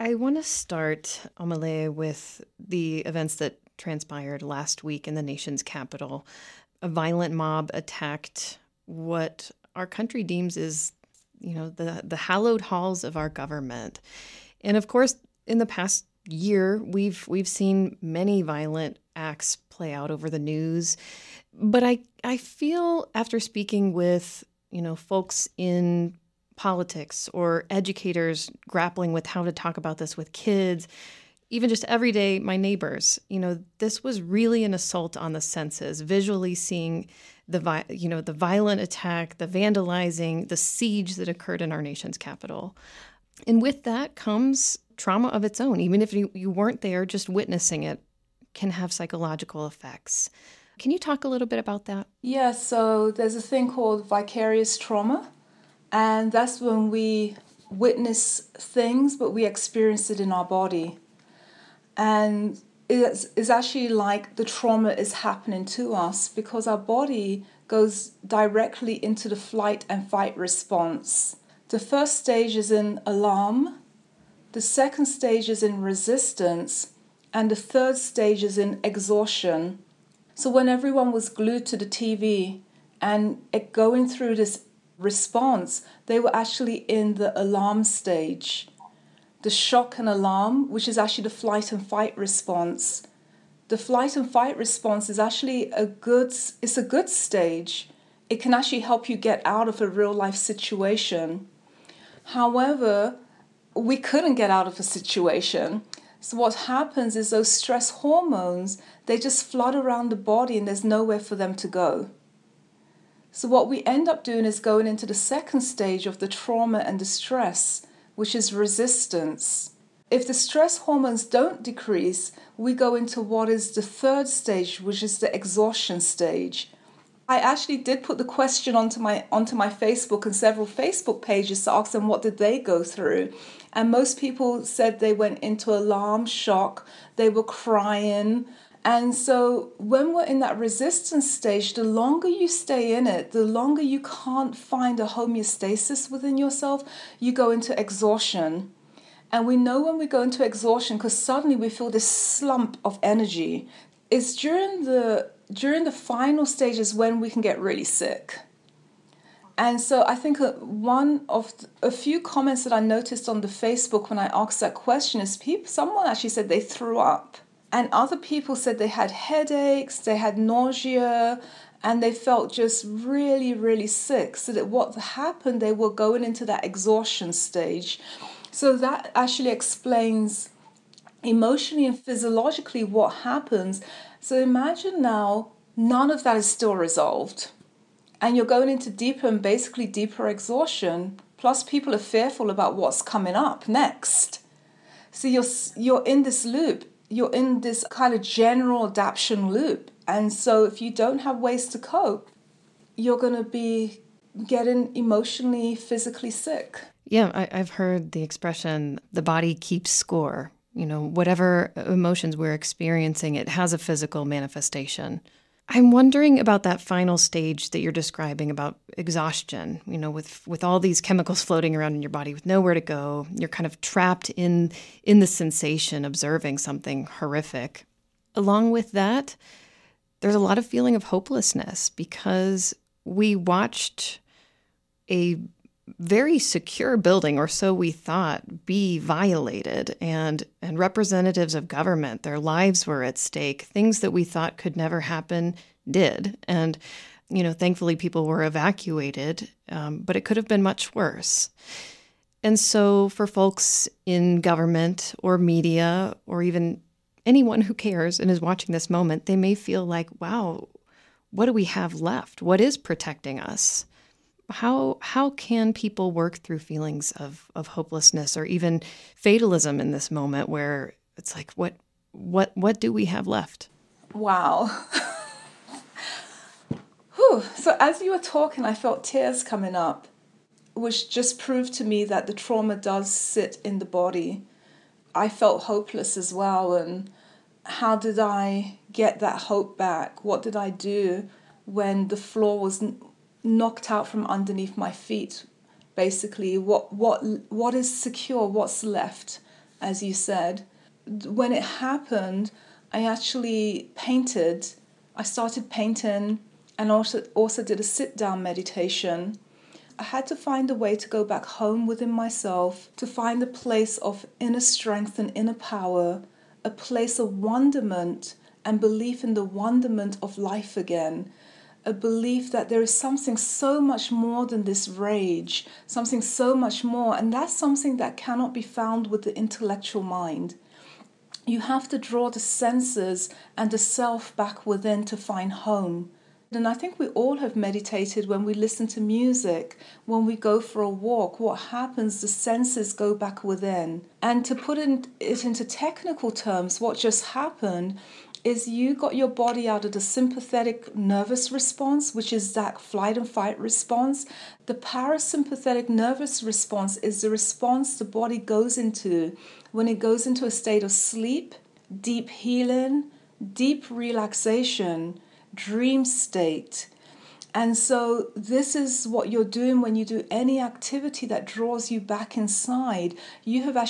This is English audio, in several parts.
I want to start, Amalea, with the events that transpired last week in the nation's capital. A violent mob attacked what our country deems is, the hallowed halls of our government. And of course, in the past year, we've seen many violent acts play out over the news. But I feel after speaking with, folks in politics or educators grappling with how to talk about this with kids, even just every day, my neighbors, this was really an assault on the senses, visually seeing the violent attack, the vandalizing, the siege that occurred in our nation's capital. And with that comes trauma of its own. Even if you weren't there, just witnessing it can have psychological effects. Can you talk a little bit about that? Yeah, so there's a thing called vicarious trauma. And that's when we witness things, but we experience it in our body. And it's actually like the trauma is happening to us because our body goes directly into the flight and fight response. The first stage is in alarm, the second stage is in resistance, and the third stage is in exhaustion. So when everyone was glued to the TV and going through this response, they were actually in the alarm stage. The shock and alarm, which is actually the flight and fight response. The flight and fight response is actually a good stage. It can actually help you get out of a real life situation. However, we couldn't get out of a situation. So what happens is those stress hormones, they just flood around the body and there's nowhere for them to go. So what we end up doing is going into the second stage of the trauma and the stress, which is resistance. If the stress hormones don't decrease, we go into what is the third stage, which is the exhaustion stage. I actually did put the question onto my Facebook and several Facebook pages to ask them what did they go through. And most people said they went into alarm, shock, they were crying. And so when we're in that resistance stage, the longer you stay in it, the longer you can't find a homeostasis within yourself, you go into exhaustion. And we know when we go into exhaustion because suddenly we feel this slump of energy. It's during the final stages when we can get really sick. And so I think one of a few comments that I noticed on the Facebook when I asked that question is someone actually said they threw up. And other people said they had headaches, they had nausea, and they felt just really, really sick. So that what happened, they were going into that exhaustion stage. So that actually explains emotionally and physiologically what happens. So imagine now, none of that is still resolved. And you're going into deeper and basically deeper exhaustion. Plus people are fearful about what's coming up next. So you're in this loop. You're in this kind of general adaptation loop. And so if you don't have ways to cope, you're going to be getting emotionally, physically sick. Yeah, I've heard the expression, the body keeps score. Whatever emotions we're experiencing, it has a physical manifestation. I'm wondering about that final stage that you're describing about exhaustion, with all these chemicals floating around in your body with nowhere to go. You're kind of trapped in the sensation, observing something horrific. Along with that, there's a lot of feeling of hopelessness because we watched a very secure building, or so we thought, be violated, and representatives of government, their lives were at stake. Things that we thought could never happen did. And, thankfully people were evacuated, but it could have been much worse. And so for folks in government or media or even anyone who cares and is watching this moment, they may feel like, wow, what do we have left? What is protecting us? How can people work through feelings of hopelessness or even fatalism in this moment where it's like, what do we have left? Wow. Whew. So as you were talking, I felt tears coming up, which just proved to me that the trauma does sit in the body. I felt hopeless as well. And how did I get that hope back? What did I do when the floor was knocked out from underneath my feet? Basically, what is secure? What's left? as you said. When it happened, I actually painted. I started painting and also did a sit-down meditation. I had to find a way to go back home within myself, to find a place of inner strength and inner power, a place of wonderment and belief in the wonderment of life again, a belief that there is something so much more than this rage, something so much more, and that's something that cannot be found with the intellectual mind. You have to draw the senses and the self back within to find home. And I think we all have meditated when we listen to music, when we go for a walk. What happens? The senses go back within. And to put it into technical terms, what just happened is you got your body out of the sympathetic nervous response, which is that flight and fight response. The parasympathetic nervous response is the response the body goes into when it goes into a state of sleep, deep healing, deep relaxation, dream state. And so this is what you're doing when you do any activity that draws you back inside. You have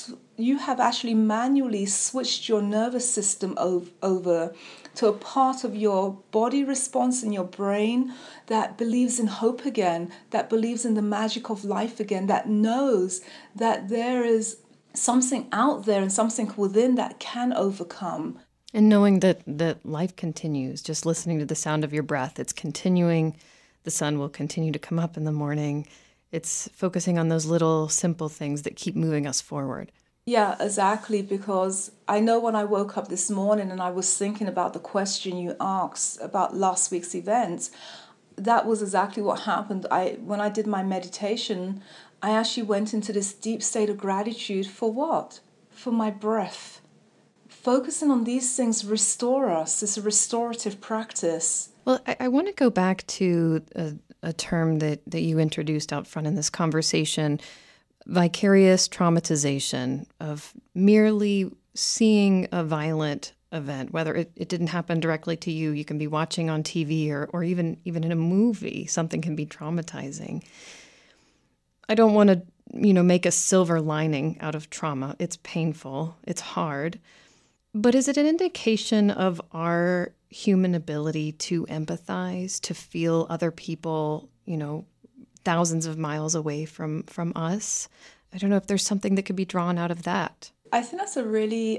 actually manually switched your nervous system over to a part of your body response in your brain that believes in hope again, that believes in the magic of life again, that knows that there is something out there and something within that can overcome. And knowing that life continues, just listening to the sound of your breath, it's continuing. The sun will continue to come up in the morning. It's focusing on those little simple things that keep moving us forward. Yeah, exactly, because I know when I woke up this morning and I was thinking about the question you asked about last week's events, that was exactly what happened. When I did my meditation, I actually went into this deep state of gratitude for what? For my breath. Focusing on these things restore us. It's a restorative practice. Well, I want to go back to a term that you introduced out front in this conversation, vicarious traumatization, of merely seeing a violent event, whether it didn't happen directly to you. You can be watching on TV or even in a movie, something can be traumatizing. I don't want to, make a silver lining out of trauma. It's painful. It's hard. But is it an indication of our human ability to empathize, to feel other people, thousands of miles away from us? I don't know if there's something that could be drawn out of that. I think that's a really,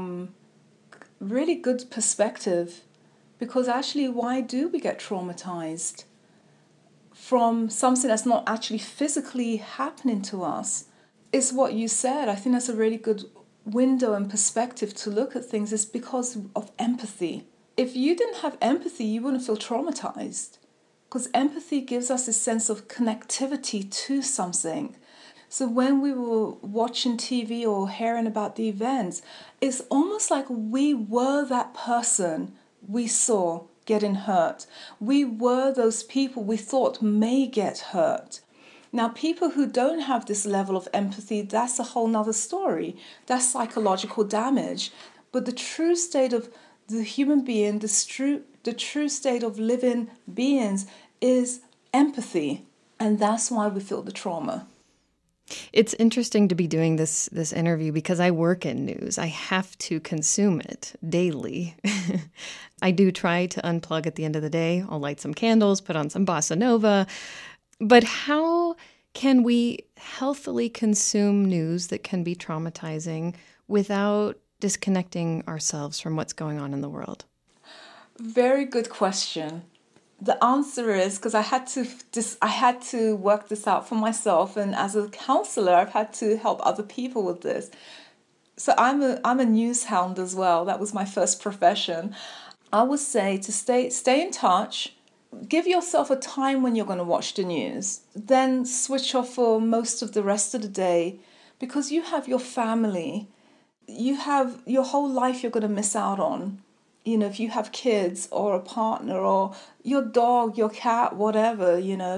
really good perspective, because actually, why do we get traumatized from something that's not actually physically happening to us? It's what you said. I think that's a really good window and perspective to look at things, is because of empathy. If you didn't have empathy, you wouldn't feel traumatized, because empathy gives us a sense of connectivity to something. So when we were watching TV or hearing about the events, it's almost like we were that person we saw getting hurt. We were those people we thought may get hurt. Now, people who don't have this level of empathy, that's a whole nother story. That's psychological damage. But the true state of the human being, the true state of living beings is empathy. And that's why we feel the trauma. It's interesting to be doing this interview because I work in news. I have to consume it daily. I do try to unplug at the end of the day. I'll light some candles, put on some bossa nova. But how can we healthily consume news that can be traumatizing without disconnecting ourselves from what's going on in the world? Very good question. The answer is, because I had to work this out for myself, and as a counselor, I've had to help other people with this. So I'm a news hound as well. That was my first profession. I would say to stay in touch. Give yourself a time when you're going to watch the news. Then switch off for most of the rest of the day, because you have your family. You have your whole life you're going to miss out on. If you have kids or a partner or your dog, your cat, whatever,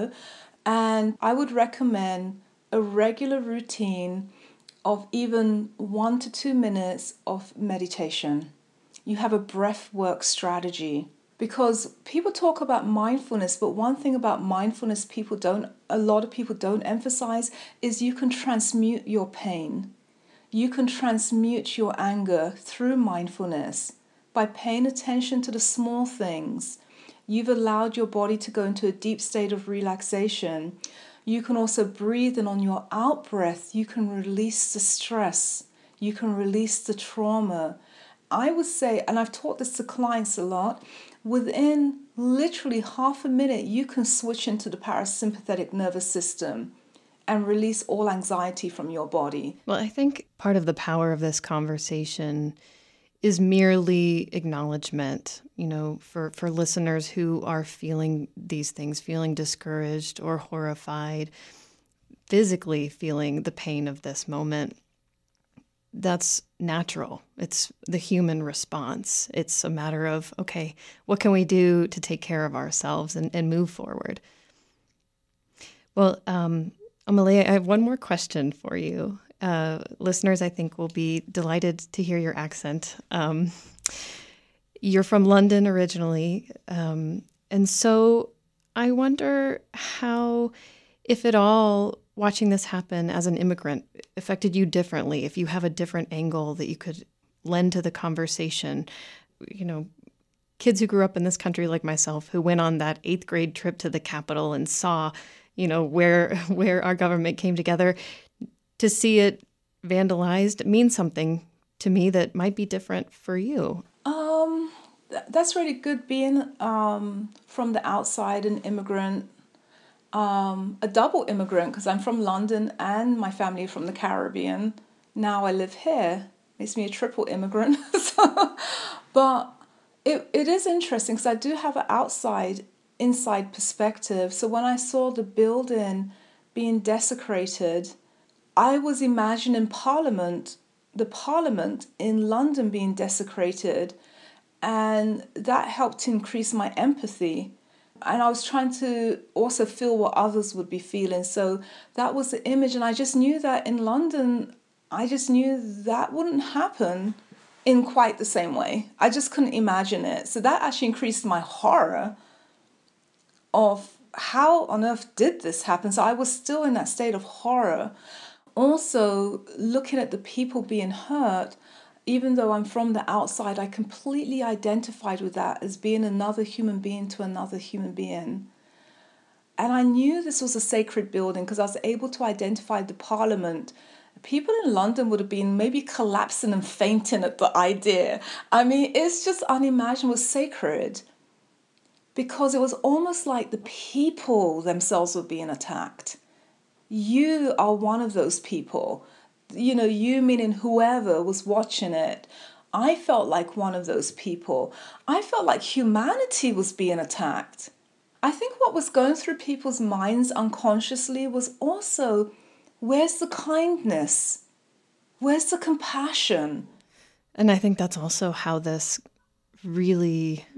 And I would recommend a regular routine of even 1 to 2 minutes of meditation. You have a breath work strategy. Because people talk about mindfulness, but one thing about mindfulness a lot of people don't emphasize is you can transmute your pain. You can transmute your anger through mindfulness by paying attention to the small things. You've allowed your body to go into a deep state of relaxation. You can also breathe, and on your out breath, you can release the stress. You can release the trauma. I would say, and I've taught this to clients a lot, within literally half a minute, you can switch into the parasympathetic nervous system and release all anxiety from your body. Well, I think part of the power of this conversation is merely acknowledgement, for listeners who are feeling these things, feeling discouraged or horrified, physically feeling the pain of this moment. That's natural. It's the human response. It's a matter of, okay, what can we do to take care of ourselves and move forward? Well, Amalia, I have one more question for you. Listeners, I think, will be delighted to hear your accent. You're from London originally, and so I wonder how, if at all, watching this happen as an immigrant affected you differently, if you have a different angle that you could lend to the conversation. Kids who grew up in this country like myself, who went on that 8th grade trip to the Capitol and saw, where our government came together, to see it vandalized means something to me that might be different for you. That's really good being from the outside, an immigrant, a double immigrant, because I'm from London and my family are from the Caribbean. Now I live here. Makes me a triple immigrant. But it is interesting because I do have an inside perspective. So when I saw the building being desecrated, I was imagining the Parliament in London being desecrated, and that helped increase my empathy. And I was trying to also feel what others would be feeling. So that was the image, and I just knew that in London, I just knew that wouldn't happen in quite the same way. I just couldn't imagine it. So that actually increased my horror of how on earth did this happen. So I was still in that state of horror. Also, looking at the people being hurt, even though I'm from the outside, I completely identified with that as being another human being to another human being. And I knew this was a sacred building because I was able to identify the Parliament. People in London would have been maybe collapsing and fainting at the idea. I mean, it's just unimaginable, sacred. Because it was almost like the people themselves were being attacked. You are one of those people. You meaning whoever was watching it. I felt like one of those people. I felt like humanity was being attacked. I think what was going through people's minds unconsciously was also, where's the kindness? Where's the compassion? And I think that's also how this really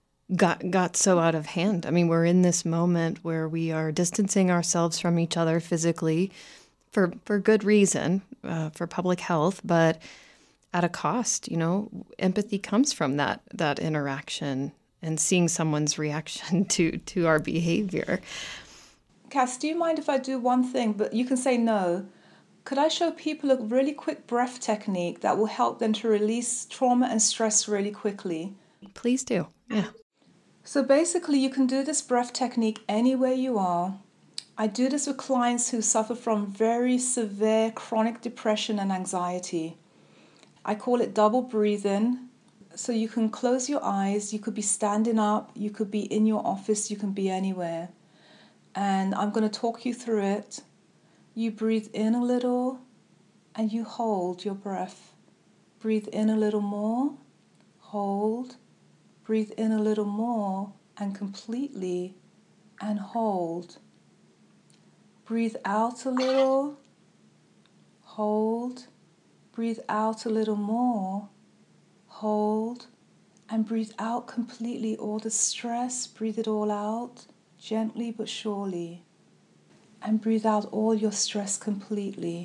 got so out of hand. I mean, we're in this moment where we are distancing ourselves from each other physically for good reason, for public health, but at a cost. Empathy comes from that interaction and seeing someone's reaction to our behavior. Cass, do you mind if I do one thing, but you can say no? Could I show people a really quick breath technique that will help them to release trauma and stress really quickly? Please do. Yeah. So basically, you can do this breath technique anywhere you are. I do this with clients who suffer from very severe chronic depression and anxiety. I call it double breathing. So you can close your eyes. You could be standing up. You could be in your office. You can be anywhere. And I'm going to talk you through it. You breathe in a little and you hold your breath. Breathe in a little more. Hold. Breathe in a little more and completely, and hold. Breathe out a little, hold. Breathe out a little more, hold. And breathe out completely all the stress. Breathe it all out, gently but surely. And breathe out all your stress completely.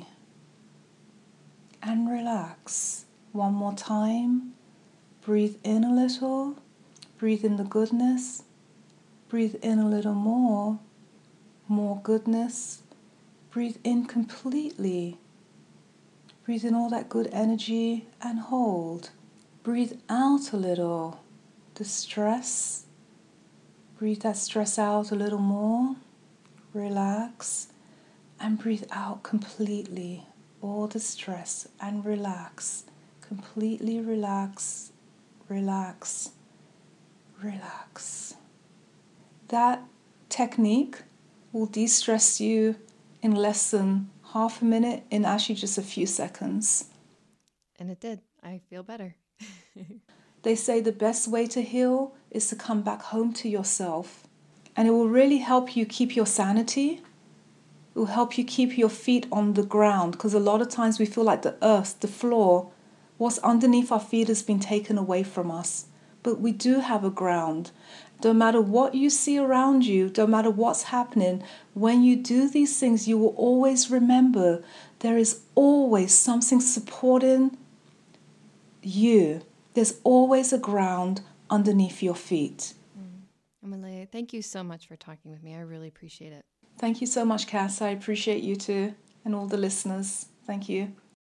And relax. One more time. Breathe in a little. Breathe in the goodness. Breathe in a little more goodness. Breathe in completely. Breathe in all that good energy and hold. Breathe out a little, the stress. Breathe that stress out a little more. Relax. And breathe out completely all the stress and relax. Completely relax, relax, relax. That technique will de-stress you in less than half a minute, in actually just a few seconds. And it did. I feel better. They say the best way to heal is to come back home to yourself. And it will really help you keep your sanity. It will help you keep your feet on the ground, because a lot of times we feel like the earth, the floor, what's underneath our feet has been taken away from us. But we do have a ground. No matter what you see around you, no matter what's happening, when you do these things, you will always remember there is always something supporting you. There's always a ground underneath your feet. Amalaya, thank you so much for talking with me. I really appreciate it. Thank you so much, Cass. I appreciate you too, and all the listeners. Thank you.